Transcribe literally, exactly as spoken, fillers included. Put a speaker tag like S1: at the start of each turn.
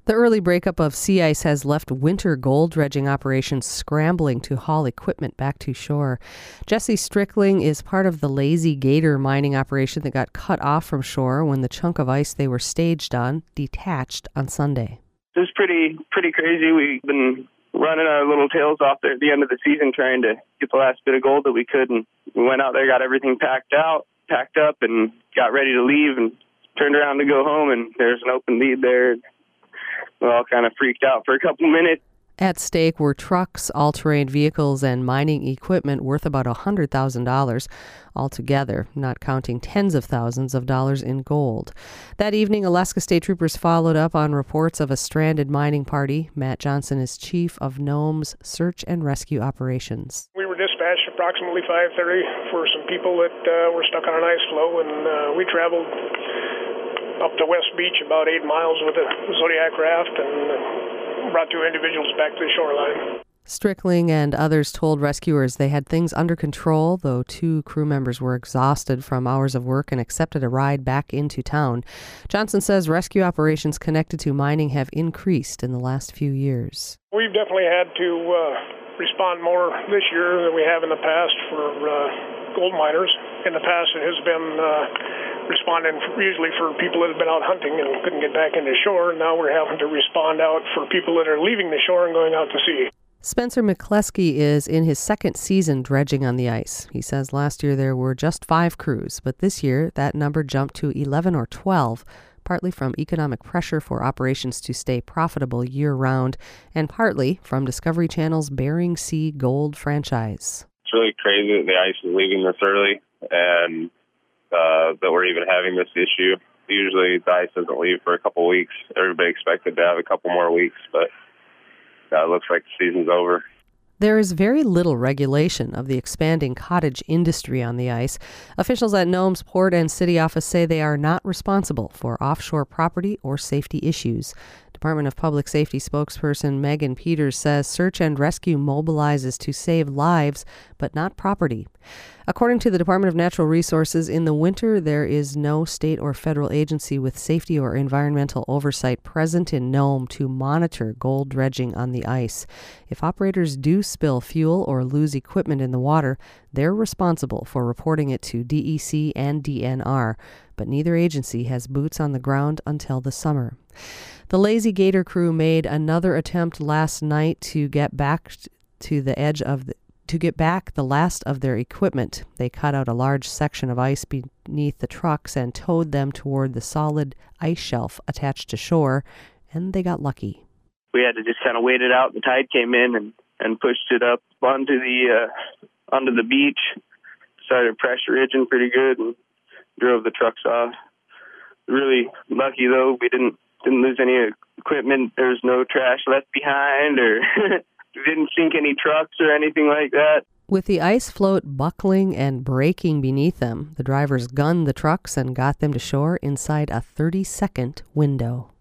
S1: The early breakup of sea ice has left winter gold dredging operations scrambling to haul equipment back to shore. Jesse Strickling is part of the Lazy Gator mining operation that got cut off from shore when the chunk of ice they were staged on detached on Sunday.
S2: It was pretty, pretty crazy. We've been running our little tails off there at the end of the season trying to get the last bit of gold that we could. And we went out there, got everything packed out, packed up, and got ready to leave and turned around to go home, and there's an open lead there. We all kind of freaked out for a couple minutes.
S1: At stake were trucks, all-terrain vehicles, and mining equipment worth about one hundred thousand dollars altogether, not counting tens of thousands of dollars in gold. That evening, Alaska State Troopers followed up on reports of a stranded mining party. Matt Johnson is chief of NOM's search and rescue operations.
S3: We were dispatched approximately five thirty for some people that uh, were stuck on an ice floe, and uh, we traveled up to West Beach about eight miles with a Zodiac raft and brought two individuals back to the shoreline.
S1: Strickling and others told rescuers they had things under control, though two crew members were exhausted from hours of work and accepted a ride back into town. Johnson says rescue operations connected to mining have increased in the last few years.
S3: We've definitely had to uh, respond more this year than we have in the past for uh, gold miners. In the past, it has been uh, responding usually for people that have been out hunting and couldn't get back into shore. Now we're having to respond out for people that are leaving the shore and going out to sea.
S1: Spencer McCleskey is in his second season dredging on the ice. He says last year there were just five crews, but this year that number jumped to eleven or twelve, partly from economic pressure for operations to stay profitable year-round, and partly from Discovery Channel's Bering Sea Gold franchise.
S4: It's really crazy that the ice is leaving this early, and Uh, that we're even having this issue. Usually the ice doesn't leave for a couple of weeks. Everybody expected to have a couple more weeks, but uh, it looks like the season's over.
S1: There is very little regulation of the expanding cottage industry on the ice. Officials at NOM's Port and City Office say they are not responsible for offshore property or safety issues. Department of Public Safety spokesperson Megan Peters says search and rescue mobilizes to save lives, but not property. According to the Department of Natural Resources, in the winter there is no state or federal agency with safety or environmental oversight present in NOM to monitor gold dredging on the ice. If operators do spill fuel or lose equipment in the water, they're responsible for reporting it to D E C and D N R, but neither agency has boots on the ground until the summer. The Lazy Gator crew made another attempt last night to get back to the edge of the to get back the last of their equipment. They cut out a large section of ice beneath the trucks and towed them toward the solid ice shelf attached to shore, and they got lucky.
S2: We had to just kind of wait it out. The tide came in and, and pushed it up onto the uh, onto the beach, started pressure ridging pretty good, and drove the trucks off. Really lucky, though. We didn't didn't lose any equipment. There was no trash left behind, or we didn't sink any trucks or anything like that.
S1: With the ice float buckling and breaking beneath them, the drivers gunned the trucks and got them to shore inside a thirty-second window.